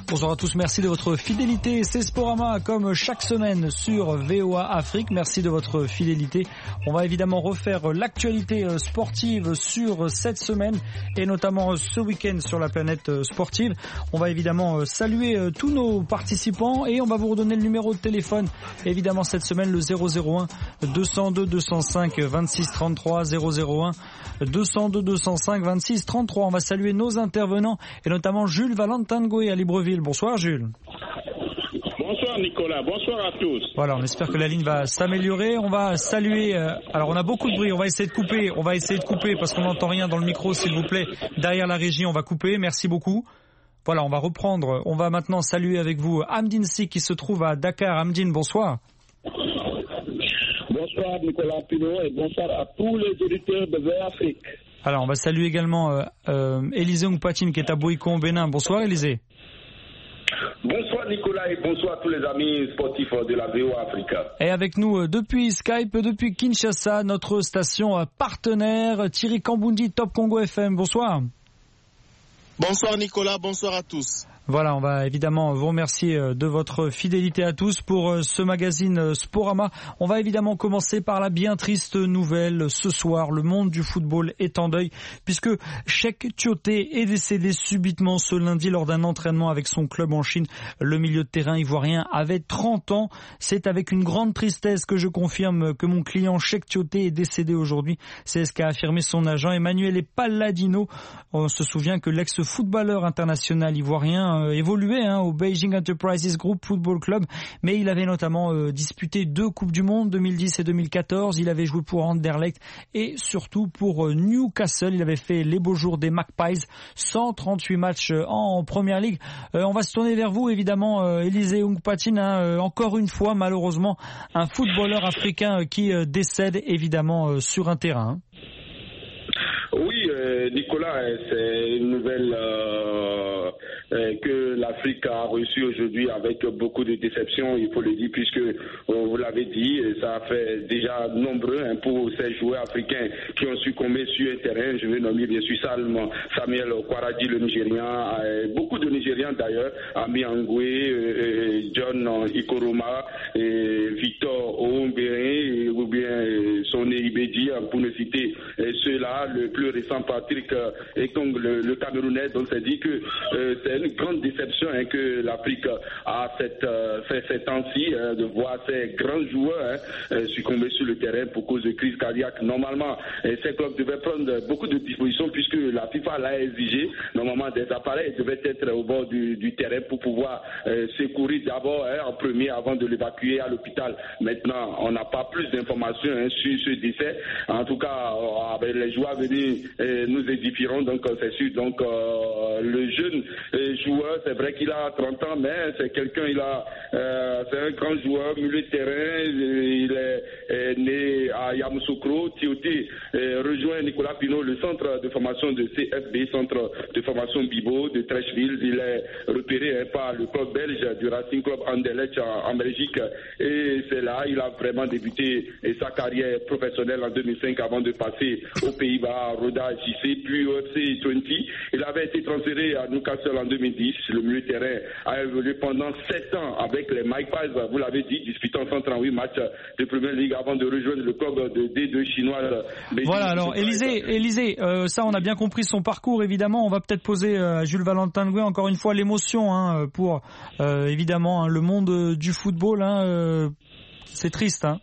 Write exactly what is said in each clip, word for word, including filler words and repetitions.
Bonjour à tous, merci de votre fidélité. C'est Sporama comme chaque semaine sur V O A Afrique. Merci de votre fidélité. On va évidemment refaire l'actualité sportive sur cette semaine et notamment ce week-end sur la planète sportive. On va évidemment saluer tous nos participants et on va vous redonner le numéro de téléphone. Évidemment cette semaine le zéro zéro un deux cent deux deux cent cinq vingt-six trente-trois zéro zéro un deux cent deux deux cent cinq vingt-six trente-trois. On va saluer nos intervenants et notamment Jules Valentin Goué à Libreville. Bonsoir Jules. Bonsoir Nicolas, bonsoir à tous. Voilà, on espère que la ligne va s'améliorer. On va saluer, euh, alors on a beaucoup de bruit, on va essayer de couper, on va essayer de couper parce qu'on n'entend rien dans le micro s'il vous plaît. Derrière la régie, on va couper, merci beaucoup. Voilà, on va reprendre, on va maintenant saluer avec vous Amdine Si qui se trouve à Dakar. Amdine, bonsoir. Bonsoir Nicolas Pinot et bonsoir à tous les auditeurs de V O A Afrique. Alors on va saluer également euh, euh, Élisée Ongpatine qui est à Boïko, Bénin. Bonsoir Élisée. Bonsoir Nicolas et bonsoir à tous les amis sportifs de la V O A Africa. Et avec nous depuis Skype, depuis Kinshasa, notre station partenaire Thierry Kambundi, Top Congo F M. Bonsoir. Bonsoir Nicolas, bonsoir à tous. Voilà, on va évidemment vous remercier de votre fidélité à tous pour ce magazine Sporama. On va évidemment commencer par la bien triste nouvelle. Ce soir, le monde du football est en deuil puisque Cheick Tioté est décédé subitement ce lundi lors d'un entraînement avec son club en Chine. Le milieu de terrain ivoirien avait trente ans. C'est avec une grande tristesse que je confirme que mon client Cheick Tioté est décédé aujourd'hui. C'est ce qu'a affirmé son agent Emmanuel Palladino. On se souvient que l'ex-footballeur international ivoirien Euh, évolué hein, au Beijing Enterprises Group Football Club, mais il avait notamment euh, disputé deux Coupes du Monde, deux mille dix et deux mille quatorze. Il avait joué pour Anderlecht et surtout pour euh, Newcastle. Il avait fait les beaux jours des Magpies, cent trente-huit matchs euh, en, en Première Ligue. Euh, on va se tourner vers vous, évidemment, euh, Élisée Ongpatine. Hein, euh, encore une fois, malheureusement, un footballeur africain euh, qui euh, décède, évidemment, euh, sur un terrain. Hein. Oui, euh, Nicolas, c'est une nouvelle euh, euh, que l'Afrique a reçue aujourd'hui avec beaucoup de déception, il faut le dire, puisque euh, vous l'avez dit, ça fait déjà nombreux hein, pour ces joueurs africains qui ont succombé sur un terrain. Je vais nommer bien sûr Samuel Kwaradi, le Nigérian, euh, beaucoup de Nigérians d'ailleurs, Ami Angoué, euh, John Ikoroma, et Victor Oumbéré, ou bien Soné Ibedi, pour ne citer euh, ceux-là, le plus récent Patrick euh, Ekong, le, le Camerounais. Donc c'est dit que euh, c'est une grande déception hein, que l'Afrique a cette, euh, fait ces temps-ci hein, de voir ces grands joueurs hein, euh, succomber sur le terrain pour cause de crise cardiaque. Normalement, euh, ces clubs devaient prendre beaucoup de dispositions puisque la FIFA l'a exigé. Normalement, des appareils devaient être au bord du, du terrain pour pouvoir euh, secourir d'abord hein, en premier avant de l'évacuer à l'hôpital. Maintenant, on n'a pas plus d'informations hein, sur ce décès. En tout cas, euh, avec les joueurs venus, euh, nous édifierons, donc c'est sûr. Donc euh, le jeune euh, joueur, c'est vrai qu'il a trente ans, mais c'est quelqu'un, il a, euh, c'est un grand joueur, milieu de terrain, il est, est né à Yamoussoukro. Tioté euh, rejoint Nicolas Pinot, le centre de formation de C F B, centre de formation Bibo de Trècheville. Il est repéré hein, par le club belge du Racing Club Anderlecht en, en Belgique, et c'est là il a vraiment débuté sa carrière professionnelle en deux mille cinq avant de passer aux Pays-Bas, Roda J C, puis au F C vingt. Il avait été transféré à Newcastle en deux mille dix. Le milieu de terrain a évolué pendant sept ans avec les Magpies, vous l'avez dit, disputant cent trente-huit matchs de Première Ligue avant de rejoindre le club de D deux chinois. Voilà, alors Élisée, Élisée euh, ça on a bien compris son parcours, évidemment. On va peut-être poser à Jules Valentin Goué encore une fois l'émotion hein, pour euh, évidemment hein, le monde du football. Hein, euh, c'est triste. Hein.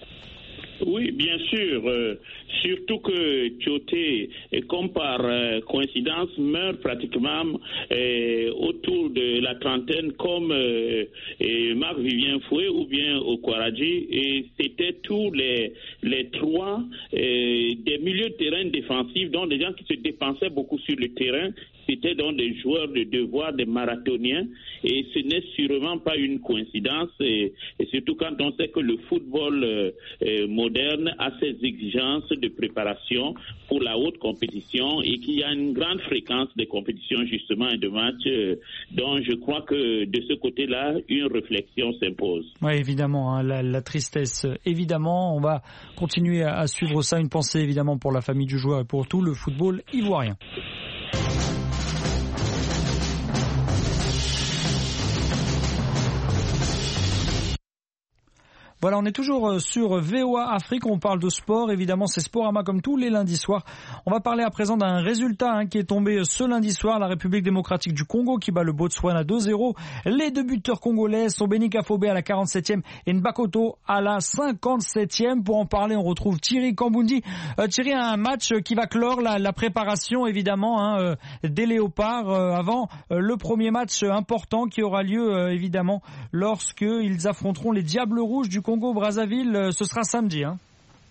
Oui, bien sûr. Euh, surtout que Tioté, comme par euh, coïncidence, meurt pratiquement euh, autour de la trentaine, comme euh, Marc-Vivien Foué ou bien Okwaradji. Et c'était tous les, les trois euh, des milieux de terrain défensifs, dont des gens qui se dépensaient beaucoup sur le terrain. C'était donc des joueurs de devoir, des marathoniens, et ce n'est sûrement pas une coïncidence, et, et surtout quand on sait que le football euh, euh, moderne a ses exigences de préparation pour la haute compétition et qu'il y a une grande fréquence de compétitions justement et de matchs, euh, dont je crois que de ce côté-là, une réflexion s'impose. Oui, évidemment, hein, la, la tristesse, évidemment, on va continuer à, à suivre ça, une pensée évidemment pour la famille du joueur et pour tout le football ivoirien. Voilà, on est toujours sur V O A Afrique, on parle de sport, évidemment c'est Sporama comme tous les lundis soirs. On va parler à présent d'un résultat hein, qui est tombé ce lundi soir, la République démocratique du Congo qui bat le Botswana deux zéro. Les deux buteurs congolais sont Beni Kafobe à la quarante-septième et Nbakoto à la cinquante-septième. Pour en parler, on retrouve Thierry Kambundi. Euh, Thierry, un match qui va clore la, la préparation évidemment hein, euh, des Léopards euh, avant euh, le premier match important qui aura lieu euh, évidemment lorsqu'ils affronteront les Diables Rouges du Congo-Brazzaville. Euh, ce sera samedi. Hein.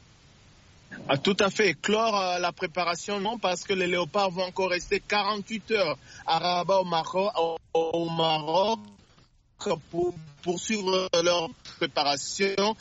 Ah, tout à fait. Clore euh, la préparation, non, parce que les Léopards vont encore rester quarante-huit heures à Rabat au Maroc, au, au Maroc pour poursuivre leur préparation.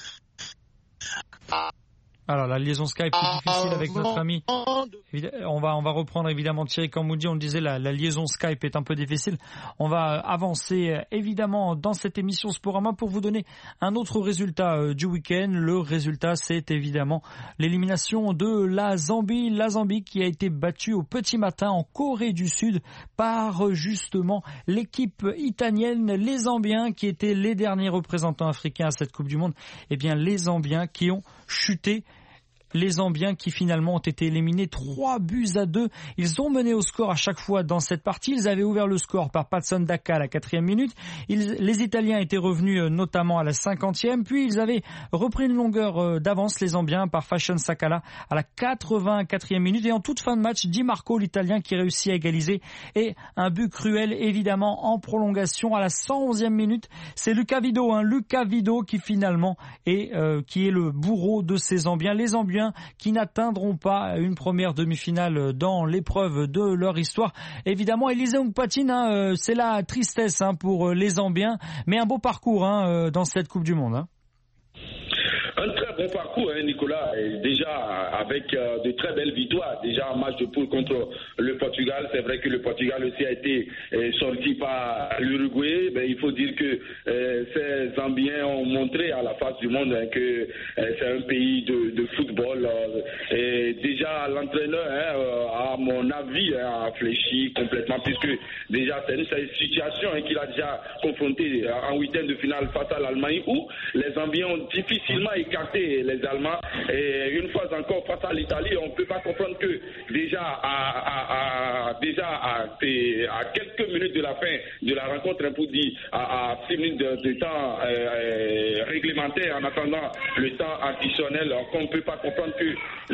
Ah. Alors la liaison Skype est difficile avec notre ami. On va on va reprendre évidemment Thierry Kambundi. On le disait, la, la liaison Skype est un peu difficile. On va avancer évidemment dans cette émission Sporama pour vous donner un autre résultat du week-end. Le résultat, c'est évidemment l'élimination de la Zambie. La Zambie qui a été battue au petit matin en Corée du Sud par justement l'équipe italienne. Les Zambiens qui étaient les derniers représentants africains à cette Coupe du Monde. Eh bien les Zambiens qui ont chuté. Les Zambiens qui finalement ont été éliminés trois buts à deux. Ils ont mené au score à chaque fois dans cette partie. Ils avaient ouvert le score par Patson Daka à la quatrième minute. Ils, les Italiens étaient revenus notamment à la cinquantième. Puis ils avaient repris une longueur d'avance, les Zambiens, par Fashion Sakala à la quatre-vingt-quatrième minute. Et en toute fin de match, Di Marco, l'Italien, qui réussit à égaliser. Et un but cruel, évidemment, en prolongation à la cent onzième minute. C'est Luca Vido, hein, Luca Vido qui finalement est, euh, qui est le bourreau de ces Zambiens. Les Zambiens qui n'atteindront pas une première demi-finale dans l'épreuve de leur histoire. Évidemment, Élisée Ongpatine, hein, c'est la tristesse hein, pour les Zambiens, mais un beau parcours hein, dans cette Coupe du Monde. Hein. Un très bon parcours, hein, Nicolas, et déjà avec euh, de très belles victoires. Déjà un match de poule contre le Portugal. C'est vrai que le Portugal aussi a été euh, sorti par l'Uruguay. Ben, il faut dire que euh, ces Zambiens ont montré à la face du monde hein, que euh, c'est un pays de, de football. Euh, et déjà l'entraîneur, hein, euh, à mon avis, hein, a fléchi complètement, puisque déjà c'est une, c'est une situation hein, qu'il a déjà confrontée en huitième de finale face à l'Allemagne, où les Zambiens ont difficilement écarter les Allemands, et une fois encore face à l'Italie, on ne peut pas comprendre que déjà à, à, à, déjà à, à quelques minutes de la fin de la rencontre, pour dire à, à six minutes de, de temps euh, réglementaire, en attendant le temps additionnel, on ne peut pas comprendre que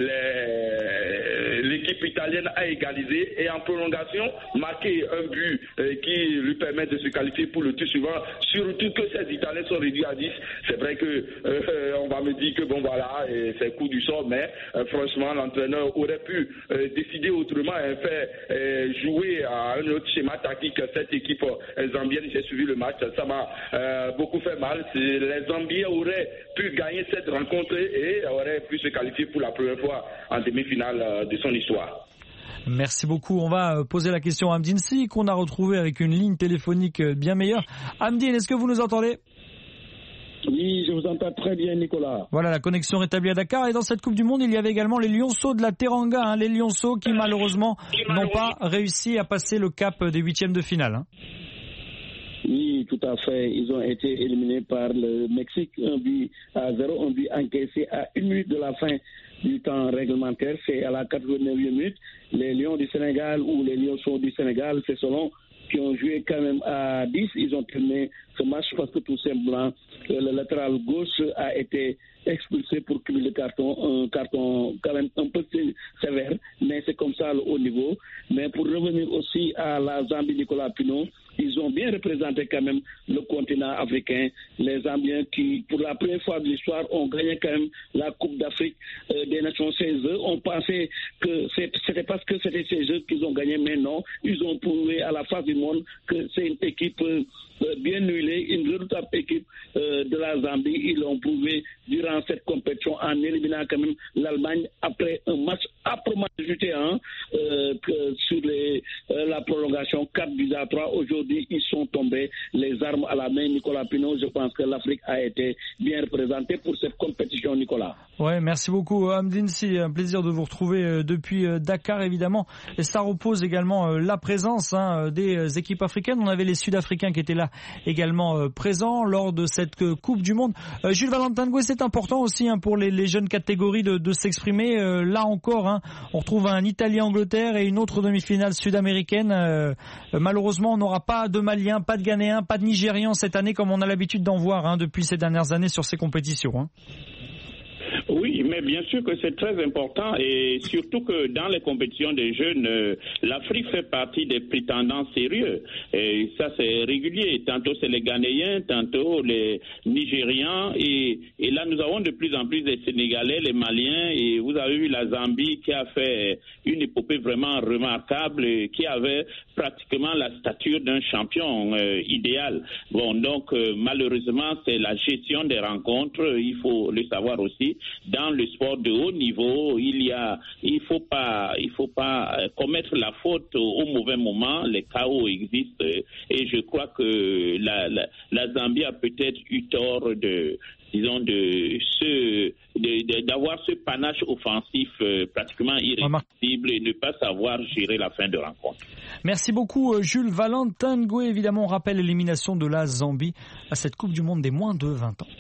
les, l'équipe italienne a égalisé et en prolongation marqué un but euh, qui lui permet de se qualifier pour le tour suivant, surtout que ces Italiens sont réduits à dix. C'est vrai que euh, on va me dire que bon voilà, c'est coup du sort, mais euh, franchement l'entraîneur aurait pu euh, décider autrement et faire euh, jouer à un autre schéma tactique cette équipe euh, zambienne. J'ai suivi le match, ça m'a euh, beaucoup fait mal. C'est, les Zambiens auraient pu gagner cette rencontre et auraient pu se qualifier pour la première fois en demi-finale euh, de son histoire. Merci beaucoup. On va poser la question à Amdine Si, qu'on a retrouvé avec une ligne téléphonique bien meilleure. Amdine, est-ce que vous nous entendez ? Oui, je vous entends très bien, Nicolas. Voilà, la connexion rétablie à Dakar. Et dans cette Coupe du Monde, il y avait également les Lionceaux de la Teranga, hein, les Lionceaux qui malheureusement n'ont pas réussi à passer le cap des huitièmes de finale. Hein. Oui, tout à fait. Ils ont été éliminés par le Mexique, un but à zéro, un but encaissé à une minute de la fin du temps réglementaire. C'est à la quatre-vingt-neuvième minute. Les Lions du Sénégal ou les Lionceaux du Sénégal, c'est selon, qui ont joué quand même à dix. Ils ont terminé ce match parce que tout simplement le latéral gauche a été expulsé pour cumuler le carton, un carton quand même un peu sévère, mais c'est comme ça le haut niveau. Mais pour revenir aussi à la Zambie, Nicolas Pino, ils ont bien représenté quand même le continent africain. Les Zambiens qui, pour la première fois de l'histoire, ont gagné quand même la Coupe d'Afrique euh, des Nations seize. On pensait que c'était parce que c'était ces Jeux qu'ils ont gagné, mais non. Ils ont prouvé à la face du monde que c'est une équipe euh, bien huilée, une redoutable équipe euh, de la Zambie. Ils l'ont prouvé durant cette compétition en éliminant quand même l'Allemagne après un match âprement jeté hein, euh, que sur les, euh, la prolongation quatre buts à trois. Aujourd'hui, aujourd'hui, ils sont tombés les armes à la main. Nicolas Pinault, je pense que l'Afrique a été bien représentée pour cette compétition, Nicolas. Ouais, merci beaucoup Hamdine, c'est un plaisir de vous retrouver depuis Dakar évidemment. Et ça repose également la présence hein, des équipes africaines. On avait les Sud-Africains qui étaient là également présents lors de cette Coupe du Monde. Euh, Jules Valentin Ngoué, c'est important aussi hein, pour les, les jeunes catégories de, de s'exprimer. Euh, là encore, hein, on retrouve un Italie-Angleterre et une autre demi-finale sud-américaine. Euh, malheureusement, on n'aura pas de Maliens, pas de Ghanéens, pas de Nigérians cette année comme on a l'habitude d'en voir hein, depuis ces dernières années sur ces compétitions. Hein. Oui, mais bien sûr que c'est très important et surtout que dans les compétitions des jeunes, euh, l'Afrique fait partie des prétendants sérieux. Et ça, c'est régulier. Tantôt, c'est les Ghanéens, tantôt les Nigérians. Et, et là, nous avons de plus en plus des Sénégalais, les Maliens. Et vous avez vu la Zambie qui a fait une épopée vraiment remarquable et qui avait pratiquement la stature d'un champion euh, idéal. Bon, donc, euh, malheureusement, c'est la gestion des rencontres. Il faut le savoir aussi. Dans le sport de haut niveau, il y a, il faut pas, il faut pas commettre la faute au mauvais moment. Les chaos existent et je crois que la, la, la Zambie a peut-être eu tort de, disons, de ce, de, de, d'avoir ce panache offensif euh, pratiquement irrésistible et ne pas savoir gérer la fin de rencontre. Merci beaucoup Jules Valentin Ngoué. Évidemment, on rappelle l'élimination de la Zambie à cette Coupe du Monde des moins de vingt ans.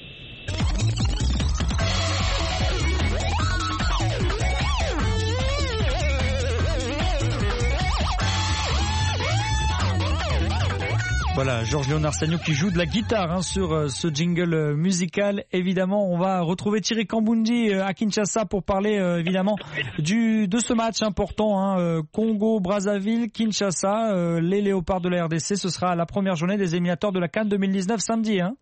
Voilà, Georges Léonard Sagnou qui joue de la guitare hein, sur euh, ce jingle euh, musical. Évidemment, on va retrouver Thierry Kambundi euh, à Kinshasa pour parler euh, évidemment du de ce match important hein, euh, Congo-Brazzaville, Kinshasa, euh, les Léopards de la R D C. Ce sera la première journée des éliminatoires de la CAN deux mille dix-neuf samedi. Hein.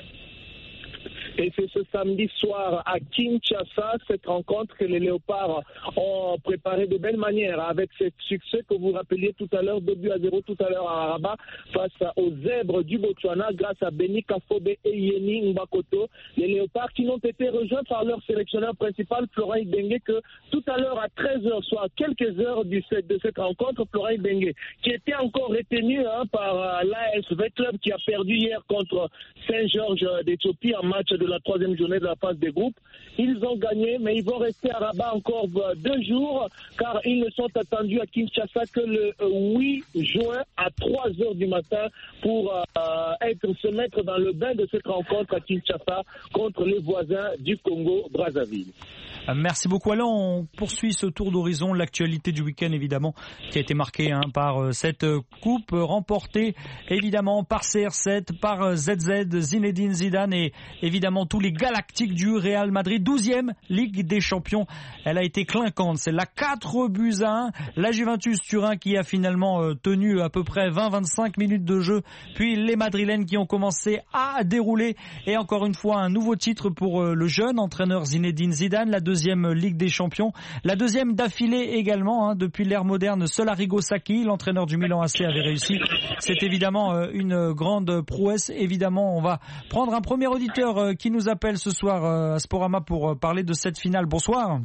Et c'est ce samedi soir à Kinshasa, cette rencontre que les Léopards ont préparée de belle manière avec ce succès que vous rappeliez tout à l'heure, deux buts à zéro tout à l'heure à Rabat face aux Zèbres du Botswana grâce à Beni Kafobe et Yeni Mbakoto. Les Léopards qui n'ont été rejoints par leur sélectionneur principal, Florent Ibenge, que tout à l'heure à treize heures, soit à quelques heures du, de cette rencontre, Florent Ibenge, qui était encore retenu hein, par l'A S V Club qui a perdu hier contre Saint-Georges d'Éthiopie en match de la troisième journée de la phase des groupes. Ils ont gagné, mais ils vont rester à Rabat encore deux jours, car ils ne sont attendus à Kinshasa que le huit juin à trois heures du matin pour euh, être, se mettre dans le bain de cette rencontre à Kinshasa contre les voisins du Congo-Brazzaville. Merci beaucoup Alain. On poursuit ce tour d'horizon, l'actualité du week-end évidemment qui a été marquée hein, par cette coupe remportée évidemment par C R sept, par Z Z, Zinedine Zidane et évidemment tous les galactiques du Real Madrid. douzième Ligue des Champions. Elle a été clinquante. C'est la quatre buts à un. La Juventus Turin qui a finalement euh, tenu à peu près vingt à vingt-cinq minutes de jeu. Puis les Madrilènes qui ont commencé à dérouler. Et encore une fois un nouveau titre pour euh, le jeune entraîneur Zinedine Zidane. La deuxième Ligue des Champions. La deuxième d'affilée également. Hein, depuis l'ère moderne, seul Arrigo Sacchi, l'entraîneur du Milan A C, avait réussi. C'est évidemment euh, une grande prouesse. Évidemment, on va prendre un premier auditeur euh, qui nous appelle ce soir euh, à Sporama pour euh, parler de cette finale. Bonsoir.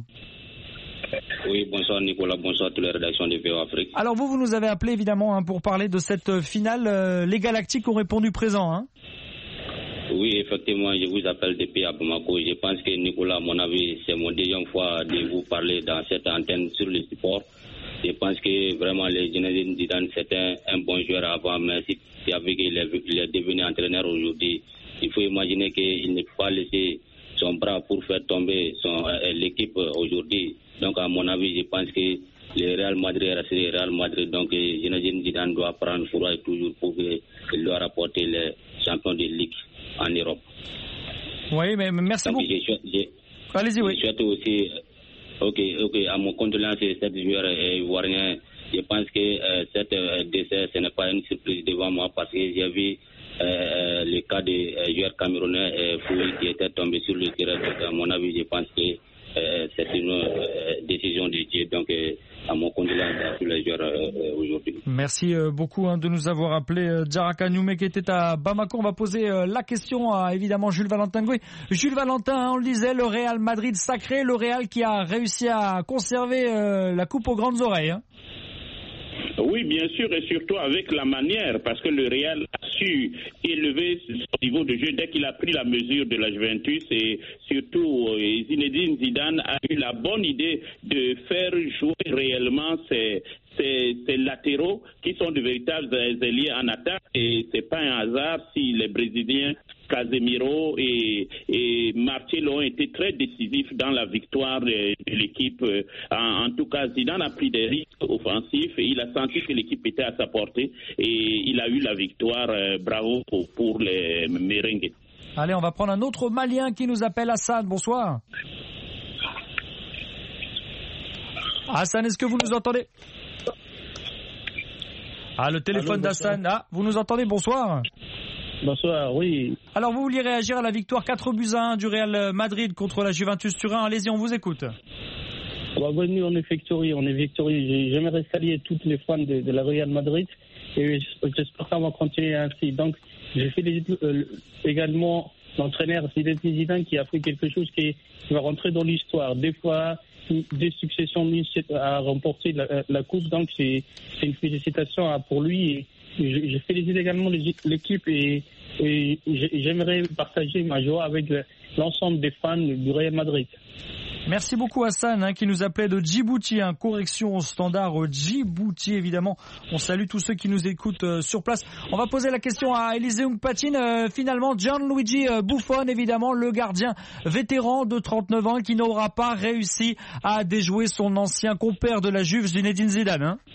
Oui, bonsoir Nicolas, bonsoir à toutes les rédactions de V O Afrique. Alors vous, vous nous avez appelé évidemment hein, pour parler de cette finale. Euh, les Galactiques ont répondu présent. Hein. Oui, effectivement, je vous appelle depuis à Bamako. Je pense que Nicolas, à mon avis, c'est mon deuxième fois de vous parler dans cette antenne sur le sport. Je pense que vraiment, les Zinedine Zidane, c'était un bon joueur avant, mais si avec il est, il est devenu entraîneur aujourd'hui, il faut imaginer qu'il ne peut pas laisser son bras pour faire tomber son, euh, l'équipe aujourd'hui. Donc, à mon avis, je pense que le Real Madrid reste le Real Madrid. Donc, Zinedine Zidane doit prendre courage toujours pour qu'il doit rapporter les champions de Ligue en Europe. Oui, mais merci donc, beaucoup. Je, je, Allez-y, oui. Je souhaite aussi, ok, ok, à mon condoléance, cette joueur ivoirien, je pense que euh, cette euh, décès, ce n'est pas une surprise devant moi parce que j'ai vu euh, le cas des euh, joueurs camerounais euh, qui étaient tombés sur le terrain. Donc, à mon avis, je pense que euh, c'est une euh, décision de Dieu. Donc, euh, à mon condoléance à tous les joueurs euh, aujourd'hui. Merci euh, beaucoup hein, de nous avoir appelé euh, Djaraka Nyoumé qui était à Bamako. On va poser euh, la question à évidemment Jules Valentin Ngoué. Jules Valentin, hein, on le disait, le Real Madrid sacré, le Real qui a réussi à conserver euh, la coupe aux grandes oreilles. Hein. Oui. Oui, bien sûr, et surtout avec la manière, parce que le Real a su élever son niveau de jeu dès qu'il a pris la mesure de la Juventus, et surtout euh, Zinedine Zidane a eu la bonne idée de faire jouer réellement ces, ces, ces latéraux qui sont de véritables ailiers en attaque, et c'est pas un hasard si les Brésiliens Casemiro et, et Marcelo ont été très décisifs dans la victoire de, de l'équipe. En, en tout cas, Zidane a pris des risques offensifs et il a senti que l'équipe était à sa portée et il a eu la victoire. Bravo pour, pour les merengues. Allez, on va prendre un autre Malien qui nous appelle, Hassan. Bonsoir. Hassan, est-ce que vous nous entendez? Ah, le téléphone d'Hassan. Ah, vous nous entendez? Bonsoir. Bonsoir, oui. Alors, vous vouliez réagir à la victoire quatre buts à un du Real Madrid contre la Juventus Turin. Allez-y, on vous écoute. Bah, bienvenue, on est victorieux, on est victorieux. J'aimerais saluer toutes les fans de, de la Real Madrid et j'espère qu'on va continuer ainsi. Donc, je félicite euh, également l'entraîneur Zinedine Zidane qui a fait quelque chose qui, qui va rentrer dans l'histoire. Des fois, des successions à remporter la, la coupe, donc c'est une félicitation pour lui. Et je, je félicite également l'équipe et, et j'aimerais partager ma joie avec l'ensemble des fans du Real Madrid. Merci beaucoup Hassan hein, qui nous appelait de Djibouti, hein, correction au standard Djibouti évidemment. On salue tous ceux qui nous écoutent euh, sur place. On va poser la question à Élisée Mpatine. Euh, finalement, Gianluigi euh, Buffon, évidemment, le gardien vétéran de trente-neuf ans qui n'aura pas réussi à déjouer son ancien compère de la Juve, Zinedine Zidane. Hein.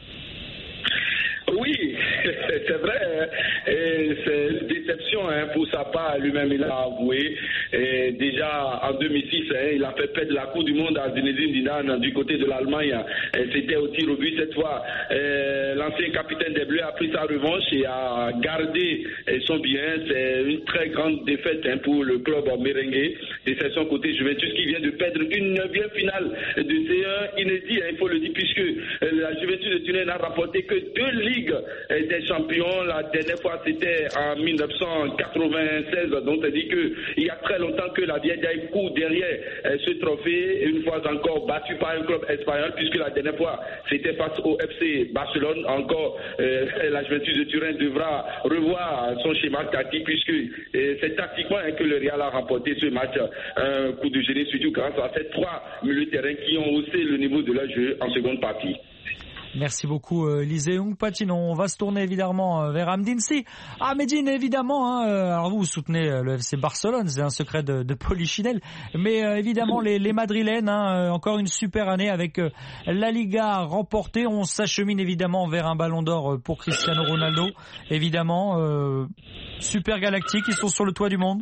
Oui, c'est vrai. Et c'est une déception hein, pour sa part. Lui-même, il a avoué. Et déjà en deux mille six, hein, il a fait perdre la Coupe du Monde à Zinedine Zidane du côté de l'Allemagne. Et c'était au tir au but cette fois. Et l'ancien capitaine des Bleus a pris sa revanche et a gardé son bien. C'est une très grande défaite hein, pour le club merengue. Déception côté Juventus qui vient de perdre une neuvième finale de C un inédit. Hein, il faut le dire puisque la Juventus de Turin n'a rapporté que deux ligues des champions. La dernière fois c'était en mille neuf cent quatre-vingt-seize, donc ça dit qu'il y a très longtemps que la Vieille court derrière ce trophée, une fois encore battu par un club espagnol, puisque la dernière fois c'était face au F C Barcelone. Encore euh, la Juventus de Turin devra revoir son schéma tactique, puisque euh, c'est tactiquement hein, que le Real a remporté ce match, un coup de génie, surtout grâce à ces trois milieux de terrain qui ont haussé le niveau de leur jeu en seconde partie. Merci beaucoup Élisée Mpatine. On va se tourner évidemment vers Amdine Sy. Ah Medine évidemment, hein, alors vous, vous soutenez le F C Barcelone, c'est un secret de, de Polichinelle, mais euh, évidemment les, les Madrilènes, hein, encore une super année avec euh, la Liga remportée. On s'achemine évidemment vers un ballon d'or pour Cristiano Ronaldo. Évidemment, euh, super galactique, ils sont sur le toit du monde.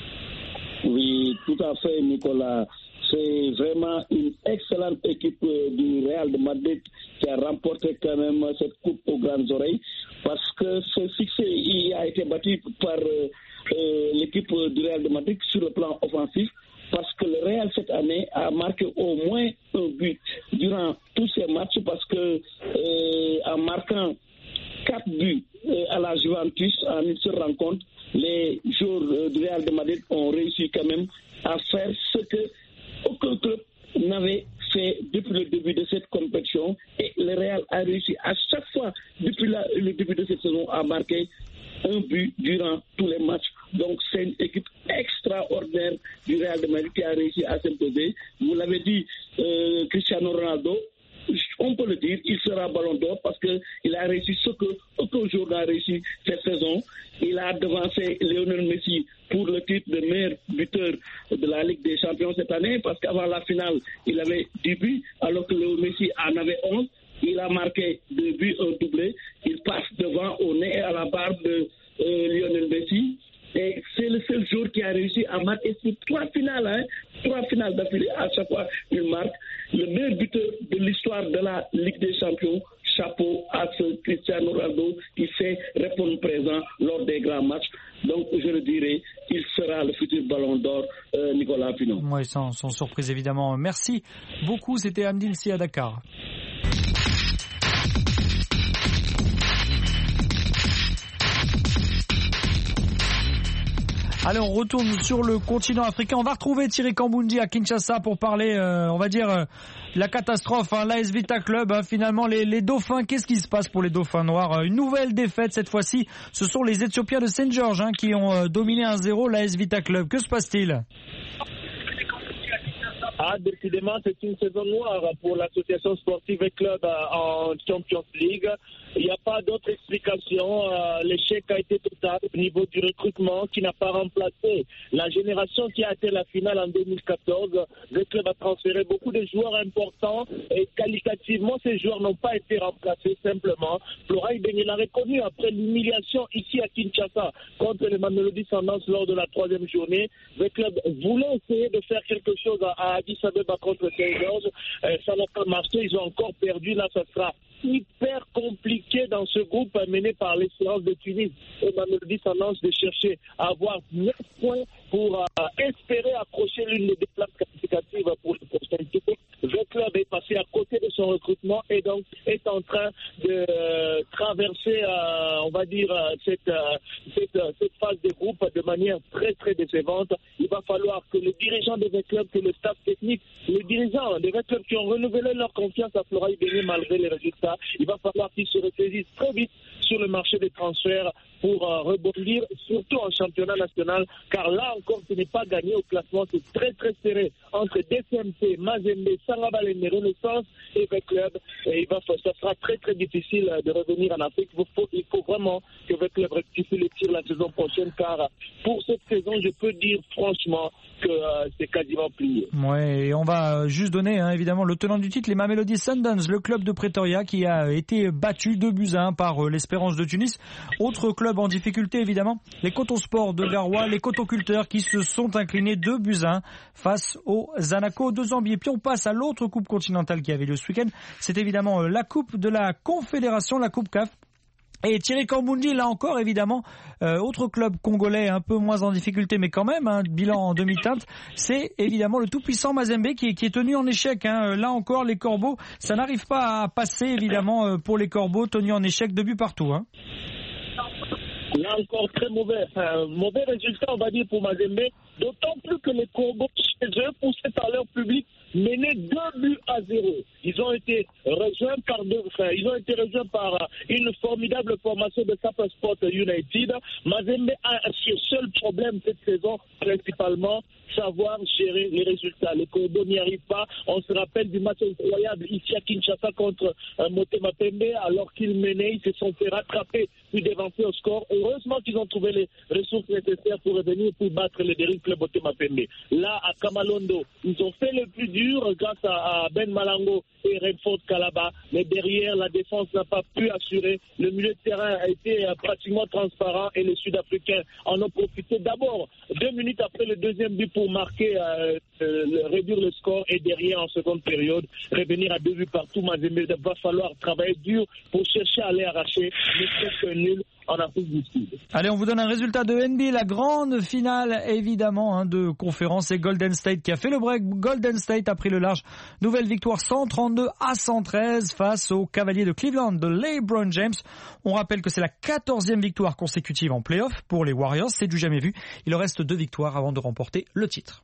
Oui, tout à fait Nicolas. C'est vraiment une excellente équipe du Real de Madrid qui a remporté quand même cette coupe aux grandes oreilles parce que ce succès il a été battu par euh, l'équipe du Real de Madrid sur le plan offensif parce que le Real cette année a marqué au moins un but durant tous ces matchs parce que euh, en marquant quatre buts euh, à la Juventus en une seule rencontre, les joueurs euh, du Real de Madrid ont réussi quand même à faire ce que aucun club n'avait fait depuis le début de cette compétition et le Real a réussi à chaque fois depuis la, le début de cette saison à marquer un but durant tous les matchs. Donc c'est une équipe extraordinaire du Real de Madrid qui a réussi à s'imposer. Vous l'avez dit, euh, Cristiano Ronaldo, on peut le dire, il sera ballon d'or parce qu'il a réussi ce que aucun joueur n'a réussi cette saison. Il a devancé Lionel Messi pour le titre de meilleur buteur de la Ligue des Champions cette année parce qu'avant la finale, il avait dix buts alors que Lionel Messi en avait onze. Il a marqué deux buts, un doublé. Il passe devant au nez et à la barbe de euh, Lionel Messi. Et c'est le seul joueur qui a réussi à marquer sur trois finales, hein, trois finales d'affilée. À chaque fois, il marque. Le meilleur buteur de l'histoire de la Ligue des Champions. Chapeau à ce Cristiano Ronaldo qui sait répondre présent lors des grands matchs. Donc, je le dirais, il sera le futur ballon d'or, euh, Nicolas Pinon. Oui, sans, sans surprise, évidemment. Merci beaucoup. C'était Amdine Sy à Dakar. Allez, on retourne sur le continent africain. On va retrouver Thierry Kamboundji à Kinshasa pour parler, euh, on va dire, euh, la catastrophe. Hein, L'A S Vita Club, hein, finalement, les, les Dauphins, qu'est-ce qui se passe pour les Dauphins noirs? Une nouvelle défaite cette fois-ci. Ce sont les Éthiopiens de Saint George hein, qui ont euh, dominé un zéro l'A S Vita Club. Que se passe-t-il? Ah, décidément, c'est une saison noire pour l'association sportive et club en Champions League. Il n'y a pas d'autre explication. Euh, l'échec a été total au niveau du recrutement qui n'a pas remplacé la génération qui a été la finale en deux mille quatorze. Le club a transféré beaucoup de joueurs importants et qualitativement, ces joueurs n'ont pas été remplacés simplement. Florai Bengé l'a reconnu après l'humiliation ici à Kinshasa contre les Mamelodi Sundowns lors de la troisième journée. Le club voulait essayer de faire quelque chose à Addis Abeba contre Saint George. Euh, ça n'a pas marché. Ils ont encore perdu. Là, ça sera hyper compliqué dans ce groupe mené par l'Espérance de Tunis et Mamelodi Sundowns de chercher à avoir neuf points pour euh, espérer accrocher l'une des places qualificatives pour le prochain tour. Le club est passé à côté de son recrutement et donc est en train de euh, traverser, euh, on va dire, euh, cette, euh, cette, euh, cette phase de groupe de manière très très décevante. Il va falloir que les dirigeants de V Club, que le staff technique, les dirigeants de V Club qui ont renouvelé leur confiance à Florai Bengé malgré les résultats, il va falloir qu'ils se ressaisissent très vite sur le marché des transferts pour euh, rebondir, surtout en championnat national, car là encore, ce n'est pas gagné au classement, c'est très très serré entre D C M P, Mazembe, Sarabalende, Renaissance et V Club, et il va, ça sera très très difficile de revenir en Afrique. Il faut, il faut vraiment que V Club rectifie les tirs la saison prochaine, car pour cette saison, je peux dire franchement que euh, c'est quasiment plié. Ouais, et on va juste donner hein, évidemment le tenant du titre, les Mamelodi Sundowns, le club de Pretoria qui a été battu deux buts à un par euh, l'Espérance de Tunis. Autre club en difficulté évidemment, les Cotosport de Garoua, les Cotoculteurs qui se sont inclinés deux buts à un face aux Zanaco de Zambie. Et puis on passe à l'autre coupe continentale qui avait lieu ce week-end. C'est évidemment euh, la coupe de la Confédération, la coupe C A F. Et Thierry Kamboundji, là encore, évidemment, euh, autre club congolais un peu moins en difficulté, mais quand même, hein, bilan en demi-teinte, c'est évidemment le tout-puissant Mazembe qui est, qui est tenu en échec. Hein. Là encore, les Corbeaux, ça n'arrive pas à passer, évidemment, pour les Corbeaux, tenus en échec de but partout. Hein. Là encore, très mauvais, enfin, mauvais résultat, on va dire, pour Mazembe, d'autant plus que les Corbeaux, chez eux, poussés par leur public, menaient deux buts à zéro. Ils ont été rejoints par deux, enfin, ils ont été rejoints par une formidable formation de Sapa Sport United. Mazembe a son seul problème cette saison, principalement, savoir gérer les résultats. Les Corbeaux n'y arrivent pas. On se rappelle du match incroyable ici à Kinshasa contre euh, Motema Pembe, alors qu'ils menaient, ils se sont fait rattraper puis dévancer au score. Heureusement qu'ils ont trouvé les ressources nécessaires pour revenir pour battre les dérives club Motema Pembe. Là, à Kamalondo, ils ont fait le plus dur grâce à, à Ben Malango et Redford Kalaba, mais derrière, la défense n'a pas pu assurer. Le milieu de terrain a été euh, pratiquement transparent et les Sud-Africains en ont profité d'abord deux minutes après le deuxième but pour marquer, euh, euh, réduire le score et derrière, en seconde période, revenir à deux buts partout. Mazembe va falloir travailler dur pour chercher à aller arracher le presque nul en Afrique du Sud. Allez, on vous donne un résultat de N B A, la grande finale évidemment hein, de conférence. C'est Golden State qui a fait le break. Golden State a pris le large. Nouvelle victoire cent trente-deux à cent treize face aux Cavaliers de Cleveland de LeBron James. On rappelle que c'est la quatorzième victoire consécutive en play-off pour les Warriors. C'est du jamais vu. Il leur reste deux victoires avant de remporter le titre.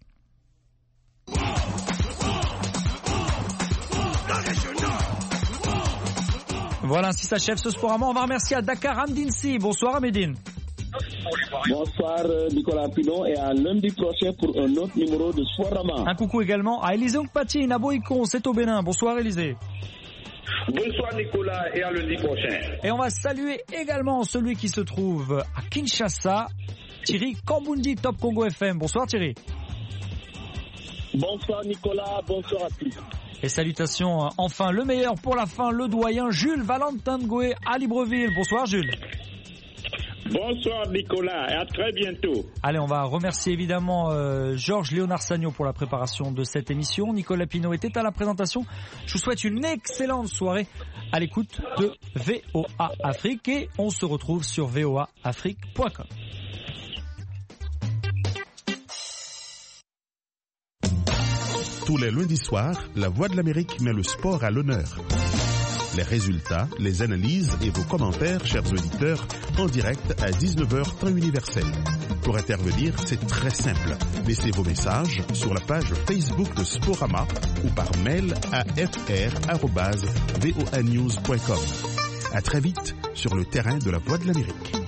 Voilà, ainsi s'achève ce Sporama. On va remercier à Dakar Amdinsi. Bonsoir Amédine. Bonsoir Nicolas Pinon et à lundi prochain pour un autre numéro de Sporama. Un coucou également à Élisée Onkpati, à Boïkon, c'est au Bénin. Bonsoir Élisée. Bonsoir Nicolas et à lundi prochain. Et on va saluer également celui qui se trouve à Kinshasa, Thierry Kamboundji, Top Congo F M. Bonsoir Thierry. Bonsoir Nicolas, bonsoir à tous. Et salutations, enfin le meilleur pour la fin, le doyen Jules Valentin Ngoué à Libreville. Bonsoir Jules. Bonsoir Nicolas et à très bientôt. Allez, on va remercier évidemment euh, Georges Léonard Sagno pour la préparation de cette émission. Nicolas Pinault était à la présentation. Je vous souhaite une excellente soirée à l'écoute de V O A Afrique et on se retrouve sur v o a afrique point com. Tous les lundis soirs, La Voix de l'Amérique met le sport à l'honneur. Les résultats, les analyses et vos commentaires, chers auditeurs, en direct à dix-neuf heures temps universel. Pour intervenir, c'est très simple. Laissez vos messages sur la page Facebook de Sporama ou par mail à f r arobase voa news point com. À très vite sur le terrain de la Voix de l'Amérique.